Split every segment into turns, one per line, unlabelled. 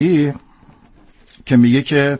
که میگه که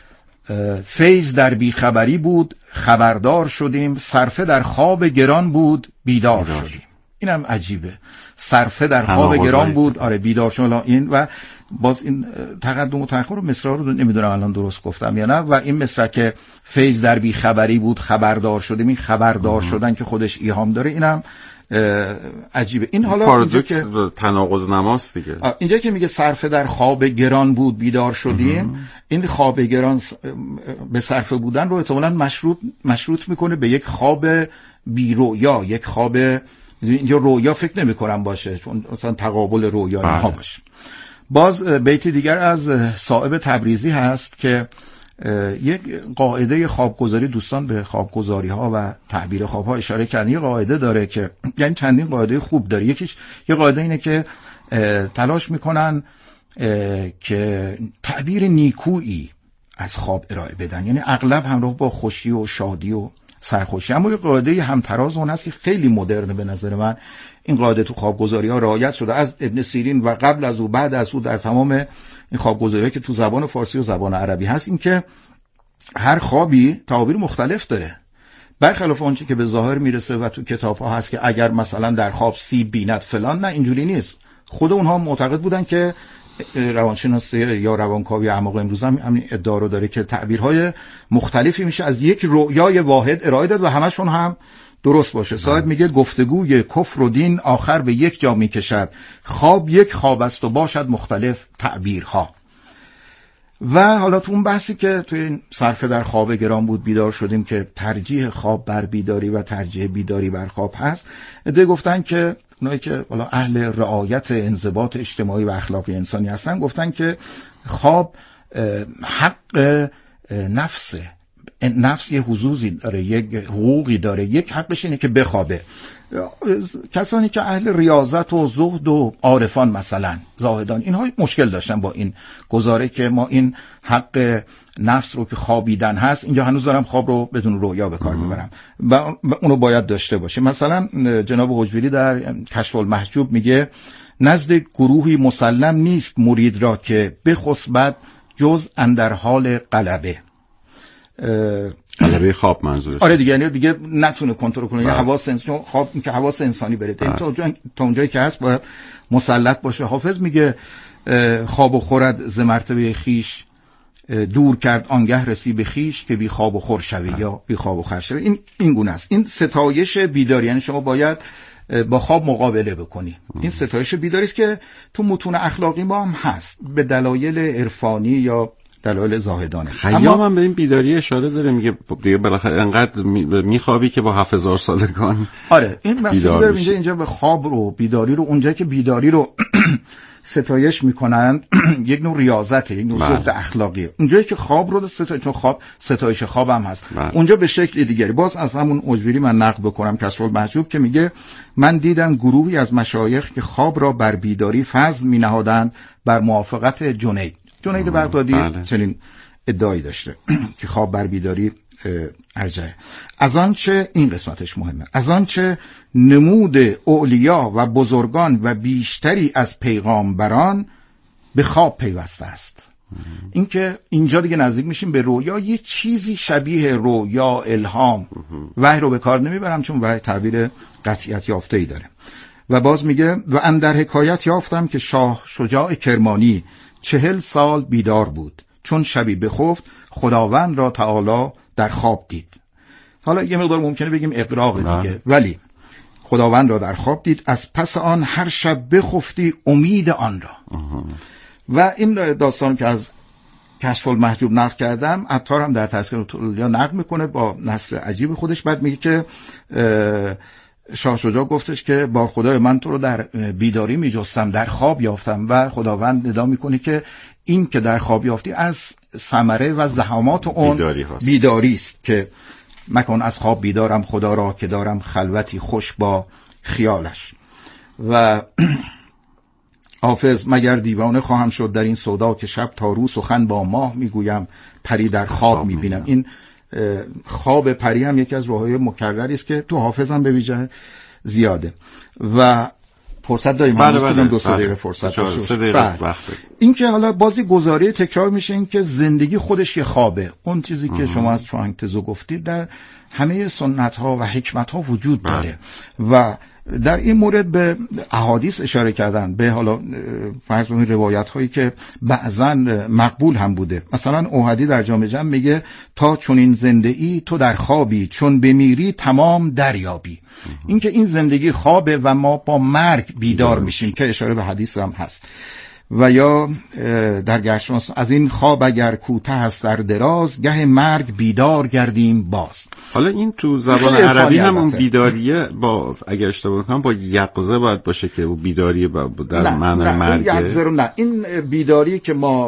فیض در بیخبری بود خبردار شدیم، صرفه در خواب گران بود بیدار شدیم. اینم عجیبه، صرفه در خواب گران بود، آره بیدار شدیم. این و باز این تقدم و تأخر مصرع رو نمیدونم الان درست گفتم یا نه. و این مصرع که فیض در بیخبری بود خبردار شدیم، این خبردار شدن که خودش ایهام داره، اینم عجیبه. این حالا اینجا که
تناقض نماست دیگه،
اینجا که میگه صرفه در خواب گران بود بیدار شدیم، این خواب گران به صرفه بودن رو احتمالاً مشروط میکنه به یک خواب بی‌رویا، یک خواب، اینجا رویا فکر نمی کنم باشه، چون مثلا تقابل رویا اینها باشه. باز بیت دیگر از صائب تبریزی هست که یک قاعده خوابگذاری، دوستان به خوابگذاری ها و تعبیر خواب ها اشاره کردن، یه قاعده داره که یعنی چندین قاعده خوب داره. یکیش یه قاعده اینه که تلاش میکنن که تعبیر نیکویی از خواب ارائه بدن، یعنی اغلب همراه با خوشی و شادی و سرخوشی. اما یه قاعده همتراز اون هست که خیلی مدرنه به نظر من، این قاعده تو خوابگذاری ها رعایت شده از ابن سیرین و قبل از او بعد از او در تمام این خوابگذاری که تو زبان فارسی و زبان عربی هست، این که هر خوابی تعابیر مختلف داره، برخلاف اونچه که به ظاهر میرسه و تو کتاب ها هست که اگر مثلا در خواب سیب بیند فلان. نه، اینجوری نیست. خود اونها معتقد بودن که روانشناسی یا روانکاوی اعماق امروز هم همین ادعا رو داره که تعبیرهای مختلفی میشه از یک رؤیای واحد ارائه داد و همشون هم درست باشه. صاحب میگه گفتگوی کفر و دین آخر به یک جا میکشد، خواب یک خواب است و باشد مختلف تعبیرها. و حالا تو اون بحثی که توی این صرفه در خواب گران بود بیدار شدیم که ترجیح خواب بر بیداری و ترجیح بیداری بر خواب هست، عده گفتن که اونایی که حالا اهل رعایت انضباط اجتماعی و اخلاقی انسانی هستن گفتن که خواب حق نفس یه حظوظی داره، یک حقوقی داره، یک حقش اینه که بخوابه. کسانی که اهل ریاضت و زهد و عارفان مثلا زاهدان، اینها مشکل داشتن با این گزاره که ما این حق نفس رو که خوابیدن هست، اینجا هنوز دارم خواب رو بدون رویا به کار میبرم و اونو باید داشته باشه. مثلا جناب حجویری در کشف المحجوب میگه نزد گروهی مسلم نیست مرید را که بخسبد جز اندر حال غلبه.
غلبه خواب منظورش.
آره دیگه، یعنی دیگه نتونه کنترل کنه، یعنی حواس انسانی، خواب که حواس انسانی بره تا اونجایی که هست باید مسلط باشه. حافظ میگه خواب و خورد ز مرتبه خیش، دور کرد آنگه رسی به خیش که بی خواب و خور شوی یا بی خواب و خور شوی. این گونه است. این ستایش بیداری، یعنی شما باید با خواب مقابله بکنی. این ستایش بیداری است که تو متون اخلاقی ما هم هست به دلایل عرفانی یا دلایل زاهدانه.
خیام هم به این بیداری اشاره داره، میگه دیگه بالاخره انقدر میخوابی که با 7000 سالگان.
آره، این مسئله داره اینجا به خواب رو، بیداری رو، اونجایی که بیداری رو ستایش میکنن یک نوع ریاضته، یک نوع زهد اخلاقیه. اونجایی که خواب رو چون خواب ستایش خواب هم هست، اونجا به شکل دیگری. باز از همون حجویری من نقل بکنم کشف المحجوب که میگه من دیدم گروهی از مشایخ که خواب را بر بیداری فضل مینهادند بر موافقت جنید بغدادی. چنین ادعایی داشته که خواب بر بیداری ارجعه. از آنچه، این قسمتش مهمه، از آنچه نمود اولیا و بزرگان و بیشتری از پیغامبران به خواب پیوسته است. این که اینجا دیگه نزدیک میشیم به رویا، یه چیزی شبیه رویا، الهام. وحی رو به کار نمیبرم چون وحی تعبیر قطعیت یافته‌ای داره. و باز میگه و اندر حکایت یافتم که شاه شجاع کرمانی 40 سال بیدار بود، چون شبی بخفت خداوند را تعالی در خواب دید. حالا یه مقدار ممکنه بگیم اقراق دیگه، ولی خداوند را در خواب دید، از پس آن هر شب بخفتی امید آن را. و این داستان که از کشف المحجوب نقل کردم، عطار هم در تذکرة الاولیا نقل میکنه با نثر عجیب خودش. بعد میگه که شاه شجاع گفتش که با خدای من تو رو در بیداری میجستم، در خواب یافتم. و خداوند ندا میکنه که این که در خواب یافتی از ثمره و زحمات اون بیداری است که مکن از خواب بیدارم خدا را که دارم خلوتی خوش با خیالش. و حافظ مگر دیوانه خواهم شد در این سودا که شب تا روز سخن با ماه میگویم پری در خواب میبینم. این خواب پری هم یکی از راههای مکرری است که تو حافظ هم به ویژه زیاده. و فرصت داریم؟
بله
2 دقیقه فرصت داریم.
3 دقیقه وقت.
این که حالا بازی گزاره تکرار میشه، این که زندگی خودش یه خوابه. اون چیزی که شما از چوانگ تزو گفتید در همه سنت ها و حکمت ها وجود داره و در این مورد به احادیث اشاره کردن، به حالا فرض کنید روایت هایی که بعضا مقبول هم بوده. مثلا اوحدی در جامع جم میگه تا چون این زنده ای تو در خوابی، چون بمیری تمام دریابی. این که این زندگی خوابه و ما با مرگ بیدار میشیم که اشاره به حدیث هم هست. و یا در گشتناس از این خواب اگر کوته هست در دراز، گه مرگ بیدار گردیم باز.
حالا این تو زبان عربی هم اون بیداریه با اگر اشتباه نکنم با یقظه باید باشه که اون بیداری در معنای مرگ.
نه این بیداری که ما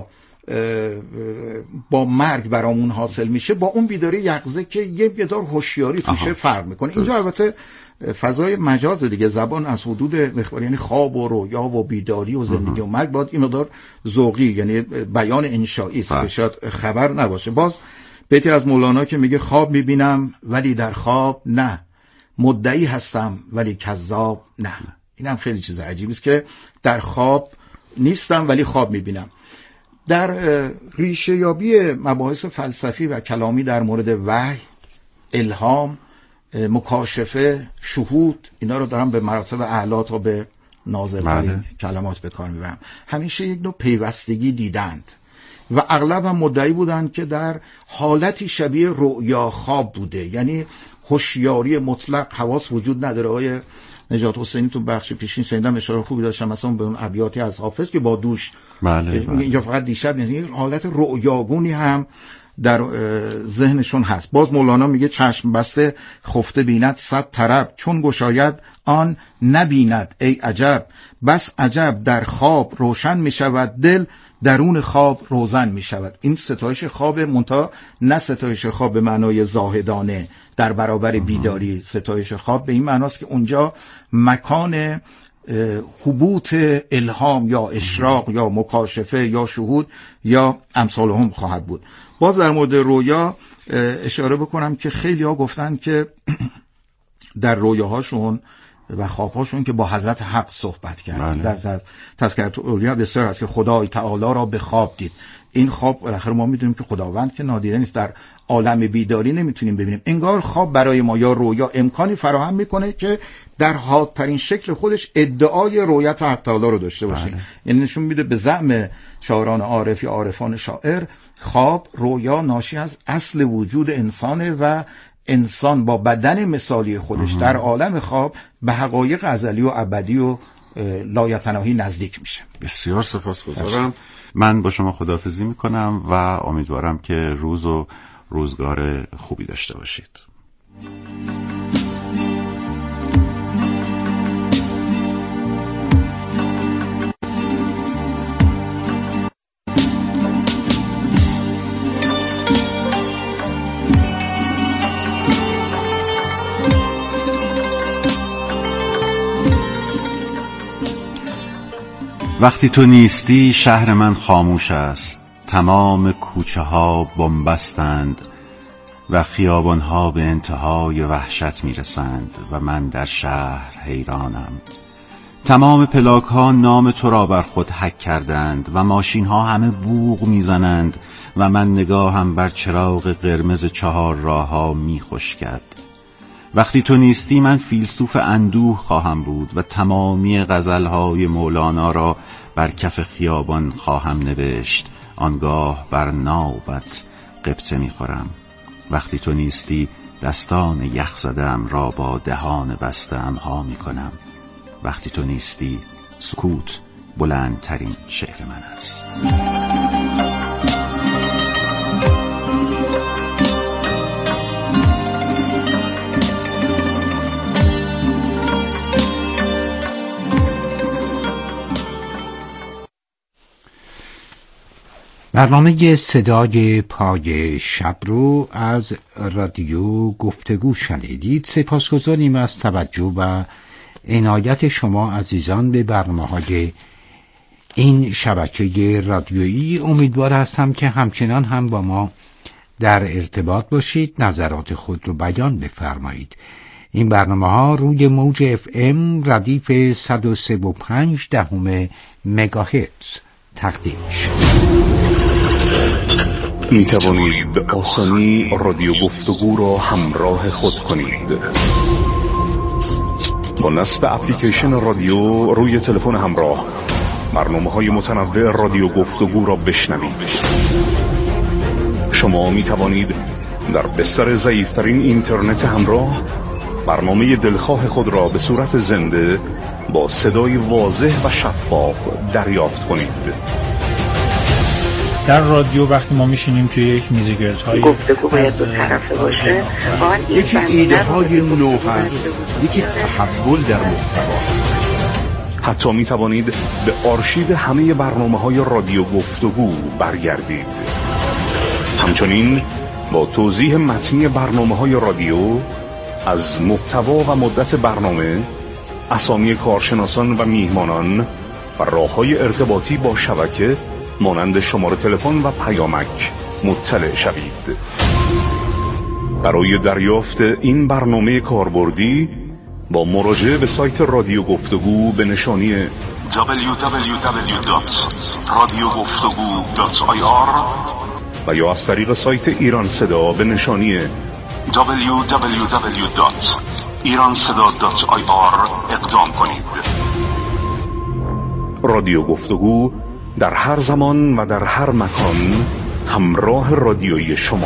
با مرگ برامون حاصل میشه با اون بیداری یقظه که یه مقدار هوشیاری توشه فرق میکنه. اینجا البته فضای مجاز دیگه، زبان از حدود یعنی خواب و رویا و بیداری و زندگی و مرگ باید این مقدار ذوقی یعنی بیان انشایی است که شاید خبر نباشه. باز بیتی از مولانا که میگه خواب میبینم ولی در خواب نه، مدعی هستم ولی کذاب نه. این هم خیلی چیز عجیبی است که در خواب نیستم ولی خواب میبینم. در ریشه یابی مباحث فلسفی و کلامی در مورد وحی، الهام، مکاشفه، شهود، اینا رو دارم به مراتب اعلی تا به نازل‌ترین کلمات به کار میبرم. همیشه یک نوع پیوستگی دیدند و اغلب هم مدعی بودند که در حالتی شبیه رؤیا خواب بوده، یعنی هوشیاری مطلق، حواس وجود نداره. آقای نجات حسینی تو بخش پیشین شنیدم اشاره خوبی داشتم مثلا به اون ابیاتی از حافظ که با دوش اینجا فقط دیشب نیست، این حالت رؤیاگونی هم در ذهنشون هست. باز مولانا میگه چشم بسته خفته بیند 100 طرب، چون گشاید آن نبیند ای عجب. بس عجب در خواب روشن میشود دل، درون خواب روزن میشود. این ستایش خواب منتها نه ستایش خواب به معنای زاهدانه در برابر بیداری. ستایش خواب به این معناست که اونجا مکان حبوط الهام یا اشراق یا مکاشفه یا شهود یا امثال هم خواهد بود. باز در مورد رویا اشاره بکنم که خیلی ها گفتن که در رویاهاشون و خوابهاشون که با حضرت حق صحبت کرد. در تذکرة الاولیاء بسیار هست که خدای تعالی را به خواب دید. این خواب بالاخره ما میدونیم که خداوند که نادیده نیست، در عالم بیداری نمیتونیم ببینیم. انگار خواب برای ما یا رویا امکانی فراهم میکنه که در حادترین شکل خودش ادعای رؤیت حق تعالی رو داشته باشیم. یعنی نشون میده به زعم شاعران عارف یا عارفان شاعر خواب رویا ناشی از اصل وجود انسانه و انسان با بدن مثالی خودش در عالم خواب به حقایق ازلی و ابدی و لایتناهی نزدیک میشه.
بسیار سپاسگزارم. من با شما خداحافظی میکنم و امیدوارم که روز و روزگار خوبی داشته باشید. وقتی تو نیستی شهر من خاموش است، تمام کوچه ها بنبستند و خیابان ها به انتهای وحشت می رسند و من در شهر حیرانم. تمام پلاک ها نام تو را بر خود حک کردند و ماشین ها همه بوق می زنند و من نگاهم بر چراغ قرمز 4 راه ها می خشکد. وقتی تو نیستی من فیلسوف اندوه خواهم بود و تمامی غزلهای مولانا را بر کف خیابان خواهم نوشت. آنگاه بر نوبت غبطه می‌خورم. وقتی تو نیستی دستان یخ زده‌ام را با دهان بسته‌ام ها می‌کنم. وقتی تو نیستی سکوت بلندترین شعر من است.
برنامه صدای پای شب رو از رادیو گفتگو شنیدید. سپاسگزاریم از توجه و عنایت شما عزیزان به برنامه‌های این شبکه رادیویی. امیدوار هستم که همچنان هم با ما در ارتباط باشید، نظرات خود رو بیان بفرمایید. این برنامه‌ها روی موج FM ردیف 103.5 مگاهرتز تقدیم شد.
می توانید به آسانی رادیو گفتگو را همراه خود کنید. با نصب اپلیکیشن رادیو روی تلفن همراه برنامه‌های متنوع رادیو گفتگو را بشنوید. شما می توانید در بستر ضعیف‌ترین اینترنت همراه برنامه دلخواه خود را به صورت زنده با صدای واضح و شفاف دریافت کنید.
در رادیو وقتی ما میشینیم توی یک میز گردهای
گفتگو باید دو طرفه باشه.
یکی ایده های نو هست، یکی تحول در محتوا.
حتی می توانید به آرشیو همه برنامه‌های رادیو گفتگو برگردید. همچنین با توضیح متنی برنامه‌های رادیو از محتوا و مدت برنامه، اسامی کارشناسان و میهمانان و راه‌های ارتباطی با شبکه مانند شماره تلفن و پیامک مطلع شوید. برای دریافت این برنامه کاربردی با مراجعه به سایت رادیو گفتگو به نشانی www.radiogoftogu.ir و یا از طریق سایت ایران صدا به نشانی www.iranseda.ir اقدام کنید. رادیو گفتگو در هر زمان و در هر مکان همراه رادیویی شما.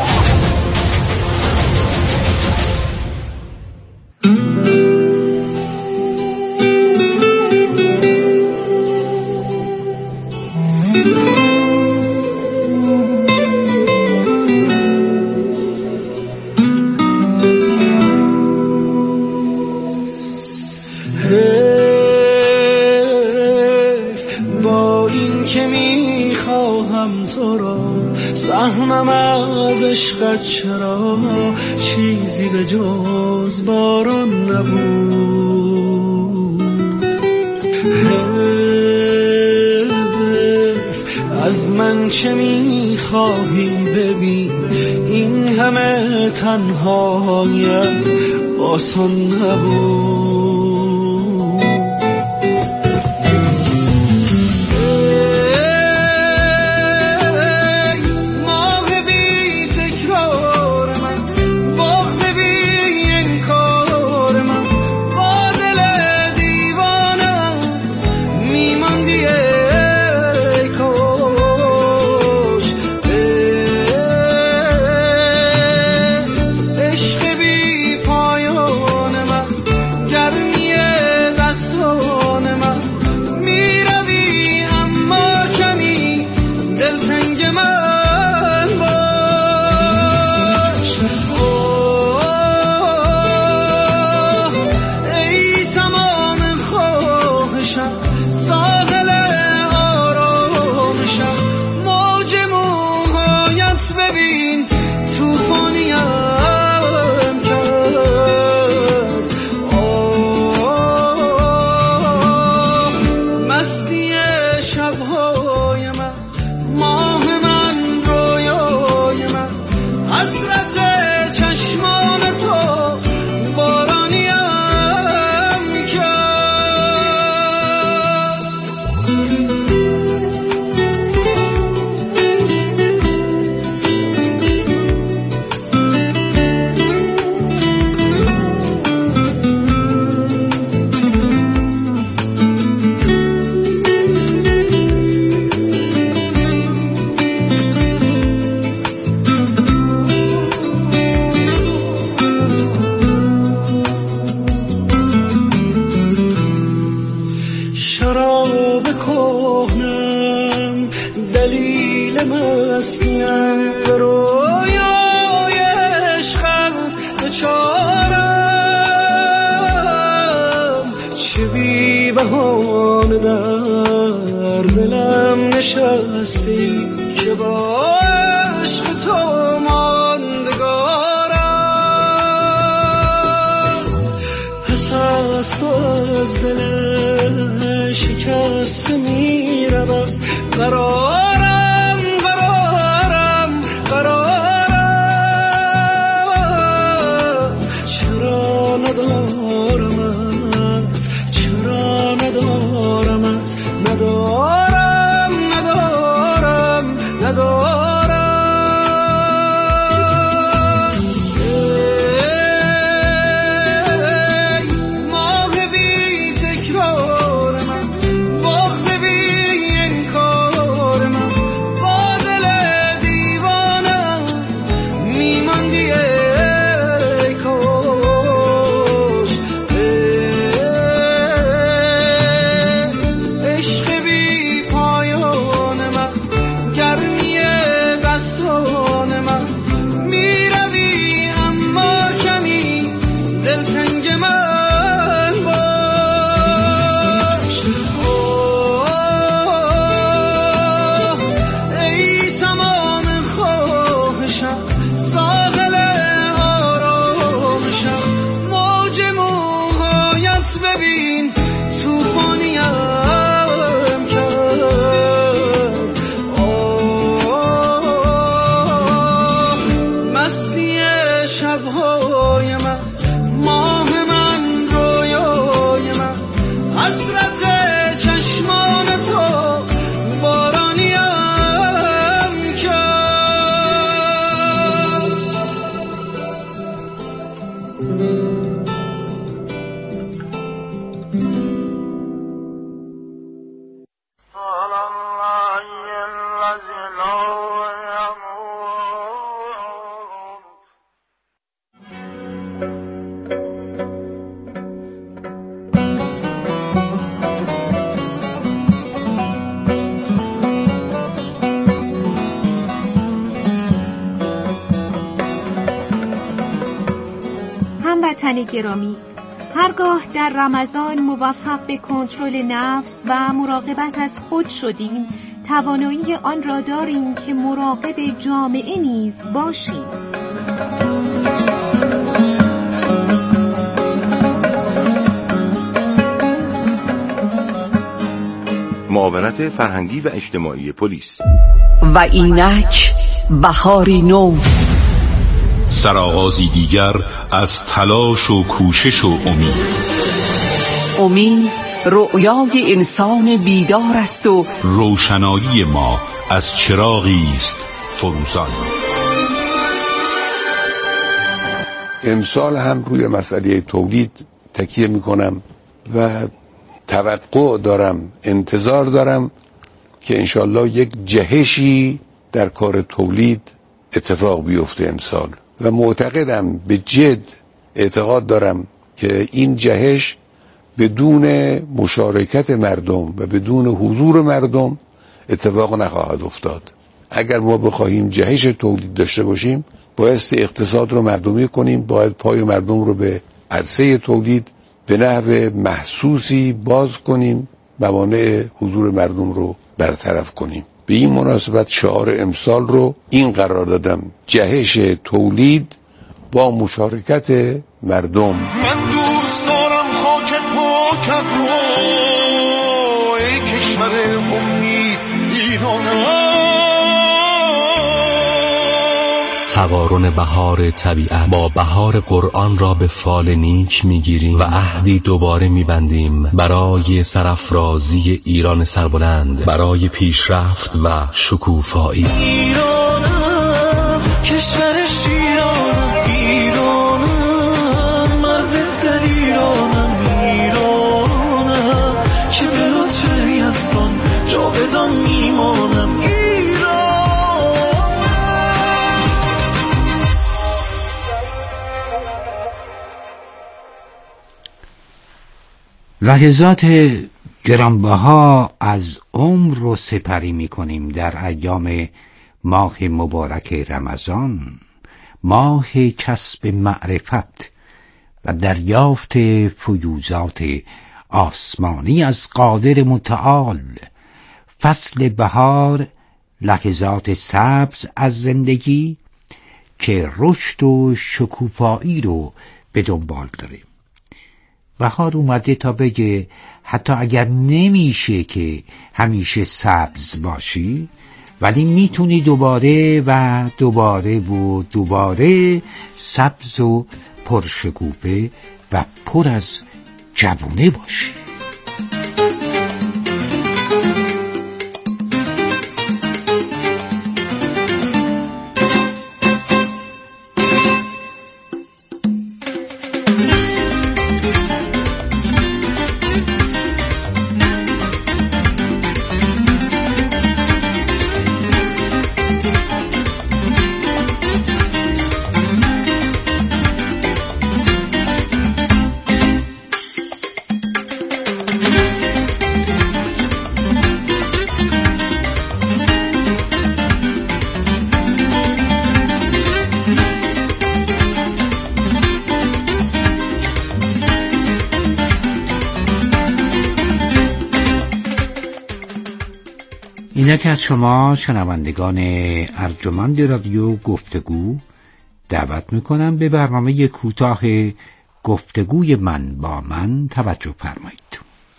سهمم از عشقت چرا چیزی به جز باران نبود. از من چه میخواهی ببین، این همه تنهایم آسان نبود. نشستی که با عشق تو ماندگارم، پس از تو از دل شکسته میروم. قرارم قرارم قرارم، چرا ندارم ندارم. ماه بی تکرار من، بغض بی انکار من، با دل دیوانم میماندی ای کاش. عشق بی پایان من، گرمی دستان من، میروی اما کمی دلتنگ من باش. ای تمام خواهشم، ساحل آرامشم، موج موهایت ببین توفانیم کرد. مستی شبهای من، ماه من، رویای من، حسرت چشمان تو بارانیم کرد.
هموطن گرامی، هرگاه در رمضان موفق به کنترل نفس و مراقبت از خود شدیم، توانایی آن را داریم که مراقب جامعه نیز باشیم.
معاونت فرهنگی و اجتماعی پلیس.
و اینک بهاری نو،
سرآغازی دیگر از تلاش و کوشش و امید.
امید رؤیای انسان بیدار است و
روشنایی ما از چراغی است فروزان.
امسال هم روی مسئله تولید تکیه میکنم و توقع دارم، انتظار دارم که انشالله یک جهشی در کار تولید اتفاق بیفته امسال و معتقدم، به جد اعتقاد دارم که این جهش بدون مشارکت مردم و بدون حضور مردم اتفاق نخواهد افتاد. اگر ما بخواهیم جهش تولید داشته باشیم، بایستی اقتصاد رو مردمی کنیم، باید پای مردم رو به عرصه تولید به نحو محسوسی باز کنیم، موانع حضور مردم رو برطرف کنیم. به این مناسبت شعار امسال رو این قرار دادم: جهش تولید با مشارکت مردم.
من دوست دارم خاک پاکت رو، ای کشور امید ایرانم.
تقارن بهار طبیعت با بهار قرآن را به فال نیک میگیریم و عهدی دوباره میبندیم برای سرافرازی ایران سربلند، برای پیشرفت و شکوفایی.
ایرانم، کشور شیرانم، ایرانم، مرز در ایرانم، ایرانم که به لطف یزدان جاودان میمانم.
لحظات گرانبها از عمر رو سپری می‌کنیم در ایام ماه مبارک رمضان، ماه کسب معرفت و دریافت فیوزات آسمانی از قادر متعال. فصل بهار، لحظات سبز از زندگی که رشد و شکوفایی رو به دنبال داره. بهار اومده تا بگه حتی اگر نمیشه که همیشه سبز باشی، ولی میتونی دوباره و دوباره و دوباره سبز و پرشکوفه و پر از جوونه باشی. اینک از شما شنوندگان ارجمند رادیو گفتگو دعوت میکنم به برنامه کوتاه گفتگوی من با من توجه فرمایید.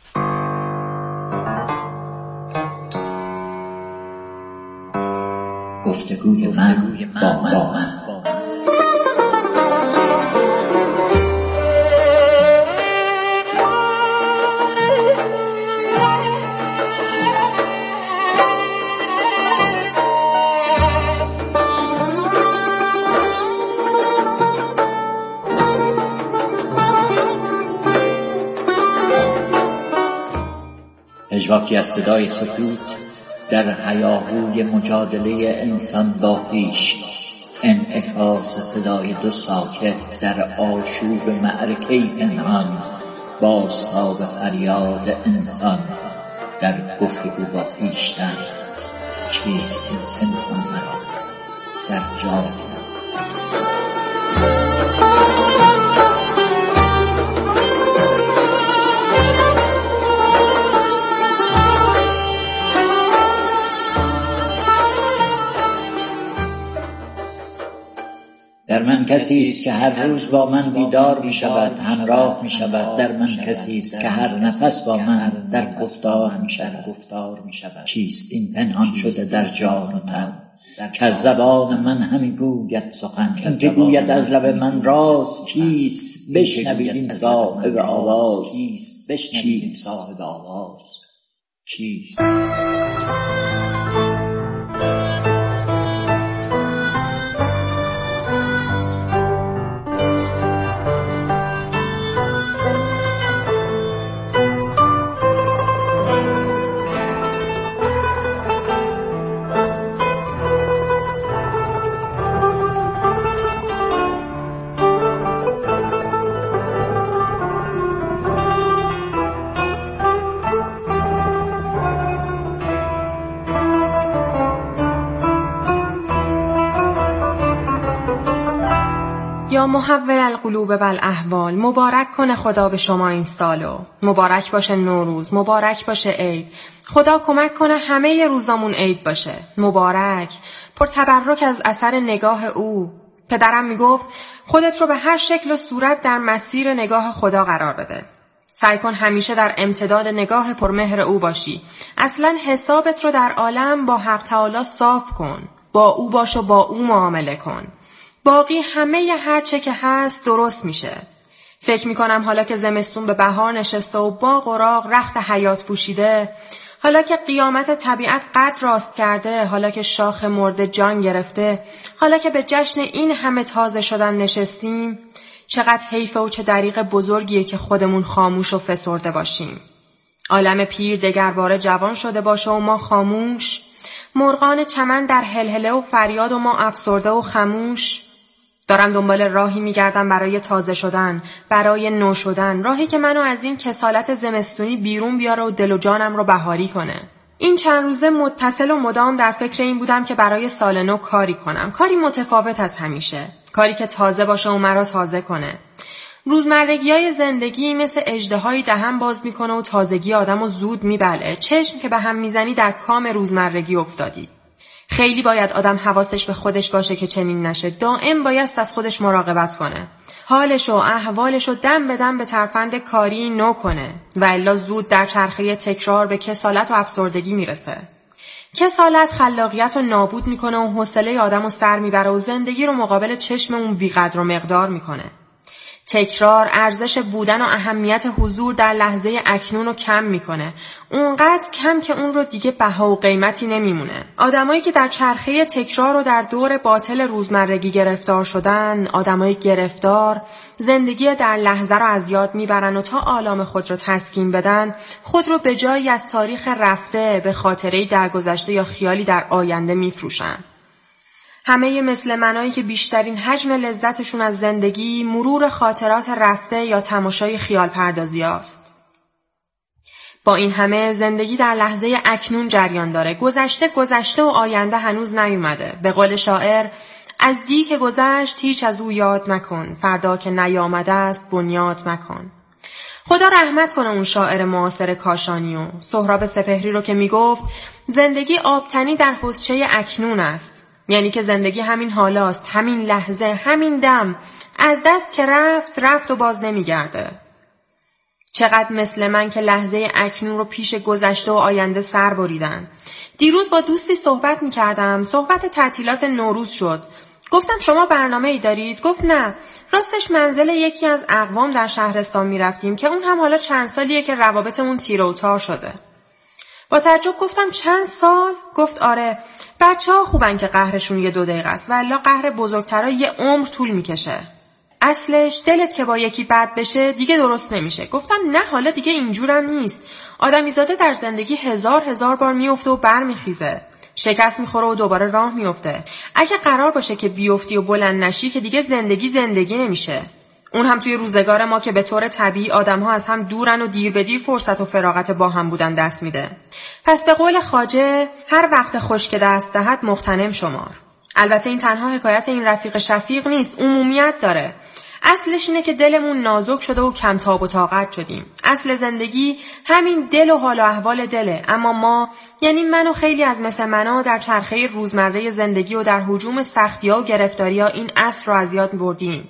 گفتگوی من با من. پژواکی از صدای سکوت در هیاهوی مجادله انسان با خویش، انعکاس صدای دو ساکت در آشوب معرکه پنهان، بازتاب فریاد انسان در گفتگو با خویشتن. چیست این پنهان مرا در جای در من کسی است که هر روز با من بیدار می شود، همراه می شود. در من کسی است که هر نفس با من در گفتار می شود. چیست این پنهان شده در جان و تن که از زبان من همی گوید سخن؟ این که گوید از لب من راز کیست؟ بشنوید این صاحب آواز کیست؟
یا محول القلوب والاحوال، مبارک کنه خدا به شما این سالو. مبارک باشه نوروز، مبارک باشه عید. خدا کمک کنه همه روزامون عید باشه. مبارک، پر تبرک از اثر نگاه او. پدرم میگفت خودت رو به هر شکل و صورت در مسیر نگاه خدا قرار بده. سعی کن همیشه در امتداد نگاه پرمهر او باشی. اصلا حسابت رو در عالم با حق تعالی صاف کن. با او باش و با او معامله کن. باقی همه هر چه که هست درست میشه. فکر میکنم حالا که زمستون به بهار نشسته و باغ و راغ رخت حیات پوشیده، حالا که قیامت طبیعت قد راست کرده، حالا که شاخ مرده جان گرفته، حالا که به جشن این همه تازه شدن نشستیم، چقدر حیفه و چه دریغ بزرگیه که خودمون خاموش و فسرده باشیم. عالم پیر دگرباره جوان شده باشه و ما خاموش، مرغان چمن در هلهله و فریاد و ما افسرده و خموش. دارم دنبال راهی میگردم برای تازه شدن، برای نو شدن، راهی که منو از این کسالت زمستونی بیرون بیاره و دل و جانم رو بهاری کنه. این چند روزه متصل و مدام در فکر این بودم که برای سال نو کاری کنم، کاری متفاوت از همیشه، کاری که تازه باشه و مرا تازه کنه. روزمرگی‌های زندگی مثل اژدهایی دهن باز میکنه و تازگی آدمو زود میبله. چشم که به هم میزنی در کام روزمرگی افتادی. خیلی باید آدم حواسش به خودش باشه که چنین نشه. دائم بایست از خودش مراقبت کنه. حالش و احوالش رو دم به دم به ترفند کاری نو کنه و الا زود در چرخه تکرار به کسالت و افسردگی میرسه. کسالت خلاقیت رو نابود میکنه و حوصله آدم رو سر میبره و زندگی رو مقابل چشم اون بیقدر و مقدار میکنه. تکرار ارزش بودن و اهمیت حضور در لحظه اکنون رو کم میکنه. اونقدر کم که اون رو دیگه بها و قیمتی نمیمونه. آدمایی که در چرخه تکرار و در دور باطل روزمرگی گرفتار شدن، آدمای گرفتار، زندگی در لحظه رو از یاد میبرن و تا آلام خود رو تسکین بدن، خود رو به جایی از تاریخ رفته به خاطره‌ای در گذشته یا خیالی در آینده میفروشن. همه مثل منایی که بیشترین حجم لذتشون از زندگی مرور خاطرات رفته یا تماشای خیال پردازی هاست. با این همه زندگی در لحظه اکنون جریان داره. گذشته و آینده هنوز نیومده. به قول شاعر، از دی که گذشت هیچ از او یاد مکن، فردا که نیامده است بنیاد مکن. خدا رحمت کنه اون شاعر معاصر کاشانی و سهراب سپهری رو که میگفت زندگی آبتنی در حوضچه اکنون است. یعنی که زندگی همین حالاست، همین لحظه، همین دم، از دست که رفت و باز نمیگرده. چقدر مثل من که لحظه اکنون رو پیش گذشته و آینده سر بریدن. دیروز با دوستی صحبت میکردم، صحبت تعطیلات نوروز شد. گفتم شما برنامه ای دارید؟ گفت نه، راستش منزل یکی از اقوام در شهرستان میرفتیم که اون هم حالا چند سالیه که روابطمون تیره و تار شده. با تعجب گفتم چند سال؟ گفت آره، بچه‌ها خوبن که قهرشون 1-2 دقیقه است، والا قهر بزرگترا یه عمر طول میکشه. اصلش دلت که با یکی بد بشه دیگه درست نمیشه. گفتم نه، حالا دیگه اینجورم نیست. آدمیزاده در زندگی هزار بار میفته و برمیخیزه، شکست میخوره و دوباره راه میفته. اگه قرار باشه که بیفتی و بلند نشی که دیگه زندگی نمیشه. اون هم توی روزگار ما که به طور طبیعی آدم‌ها از هم دورن و دیر به دیر فرصت و فراغت با هم بودن دست میده. پس به قول خواجه هر وقت خوش که دست دهد مغتنم شمار. البته این تنها حکایت این رفیق شفیق نیست، عمومیت داره. اصلش اینه که دلمون نازک شده و کم تاب و طاقت شدیم. اصل زندگی همین دل و حال و احوال دله، اما ما، یعنی من و خیلی از مثل منا، در چرخه روزمره زندگی و در هجوم سختی‌ها و گرفتاری‌ها این اصل رو از یاد بردیم.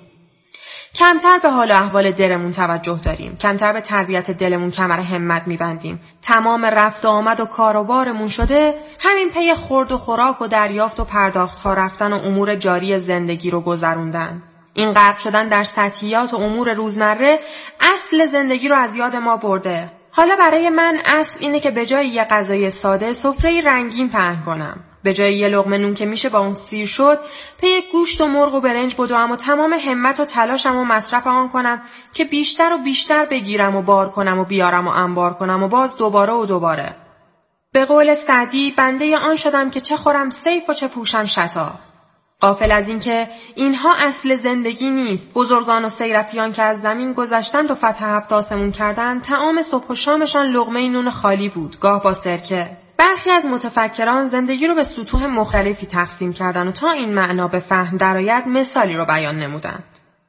کمتر به حال و احوال دلمون توجه داریم، کمتر به تربیت دلمون کمر همت میبندیم. تمام رفت و آمد و کار و بارمون شده همین پی خورد و خوراک و دریافت و پرداخت‌ها رفتن و امور جاری زندگی رو گذروندن. این غرق شدن در سطحیات و امور روزمره اصل زندگی رو از یاد ما برده. حالا برای من اصل اینه که به جای یه غذای ساده سفره رنگین پهن کنم. به جای یه لقمه نون که میشه با اون سیر شد، پی گوشت و مرغ و برنج بدوم و تمام همت و تلاشم و مصرف آن کنم که بیشتر و بیشتر بگیرم و بار کنم و بیارم و انبار کنم و باز دوباره. به قول سعدی بنده آن شدم که چه خورم سیف و چه پوشم شتا. غافل از این که اینها اصل زندگی نیست. بزرگان و سیرفیان که از زمین گذشتند و فتح 7 آسمون کردند، طعام صبح و شامشان لقمه نون خالی بود، گاه با سرکه. برخی از متفکران زندگی رو به سطوح مختلفی تقسیم کردند و تا این معنا به فهم درآید مثالی رو بیان نمودند.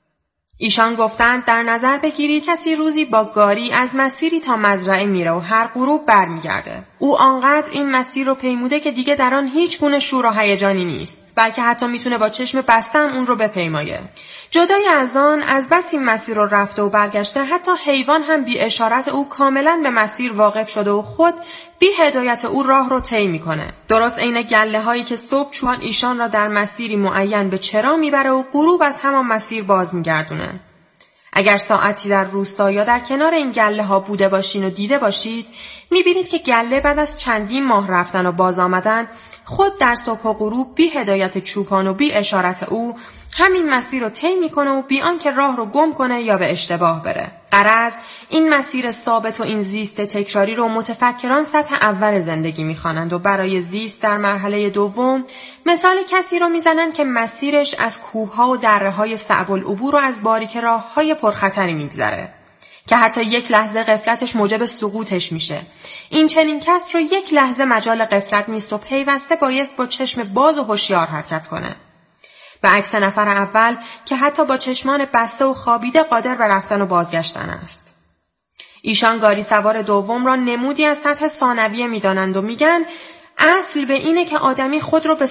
ایشان گفتند در نظر بگیرید کسی روزی با گاری از مسیری تا مزرعه میره و هر غروب برمیگرده. او آنقدر این مسیر رو پیموده که دیگه در آن هیچ گونه شور و هیجانی نیست، بلکه حتی میتونه با چشم بسته اون رو بپیمایه. جدای از آن، از بس این مسیر رو رفته و برگشته، حتی حیوان هم بی اشارت او کاملا به مسیر واقف شده و خود بی هدایت او راه رو طی میکنه. درست عین گله هایی که صبح چوان ایشان را در مسیری معین به چرا میبره و غروب از همان مسیر باز میگردونه. اگر ساعتی در روستا یا در کنار این گله ها بوده باشین و دیده باشید، میبینید که گله بعد از چندین ماه رفتن و باز آمدن، خود در صبح و غروب بی هدایت چوپان و بی اشارت او همین مسیر رو طی میکنه و بی آنکه راه رو گم کنه یا به اشتباه بره. غرض این مسیر ثابت و این زیست تکراری رو متفکران سطح اول زندگی میخوانند و برای زیست در مرحله دوم مثال کسی رو میزنند که مسیرش از کوهها و دره‌های صعب العبور و از باریک راه‌های پرخطری میگذره که حتی یک لحظه غفلتش موجب سقوطش میشه. این چنین کس رو یک لحظه مجال غفلت نیست و پیوسته بایست با چشم باز و هوشیار حرکت کنه. به عکس نفر اول که حتی با چشمان بسته و خوابیده قادر به رفتن و بازگشتن است. ایشان گاری سوار دوم را نمودی از سطح ثانویه میدانند و میگن اصل به اینه که آدمی خود رو به